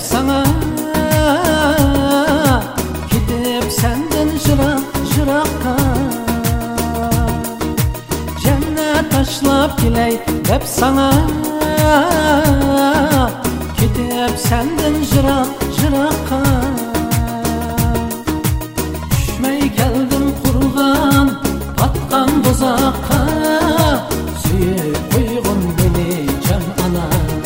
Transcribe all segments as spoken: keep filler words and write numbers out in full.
sana gidip senden jırak jırakka cennet taşlap giley dep sana gidip senden jırak jırakka düşmey geldim kurgan patkan bozakka suyup koygun beni can ana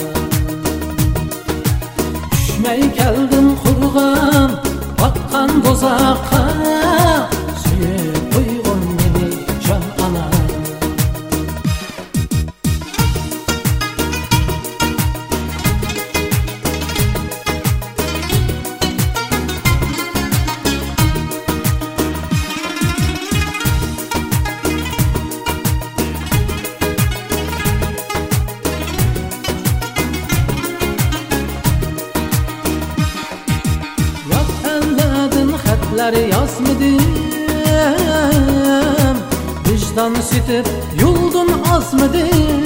düşmey geldim kurgan patkan bozakka suyup koygun beni can ana yazmadım vicdan sütüp yuldun azmadım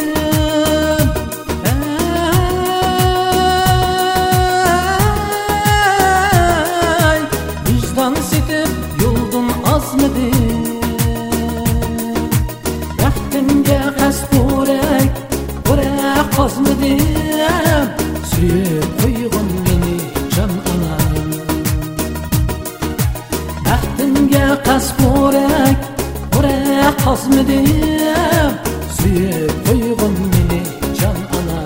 ey vicdan sütüp yuldun azmadım yaktimge kas burek burek kazmadım suyup koygun beni can ana Baxtimga qas burek burek qazmadim suyup qo'ygun meni jon ana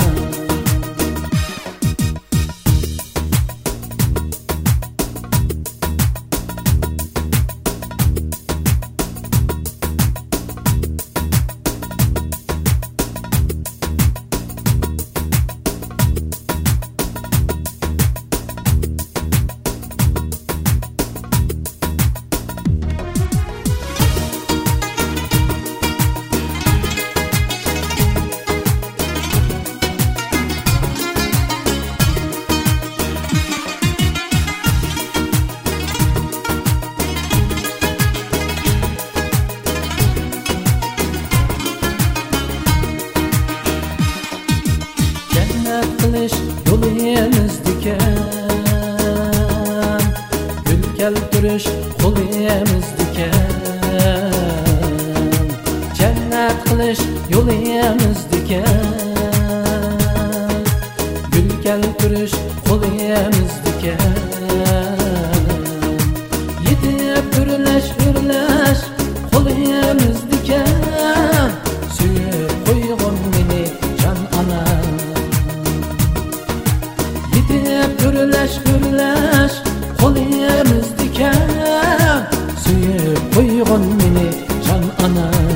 qilish yo'limiz dikan gul keltirish qo'limiz dikan jannat qilish yo'limiz dikan gul keltirish qo'limiz dikan yetib urlash urlash qo'limiz dikan suyup qo'ygun meni jon ana Gürleş gürleş qo'limiz dikan suyup qo'ygun meni jon ana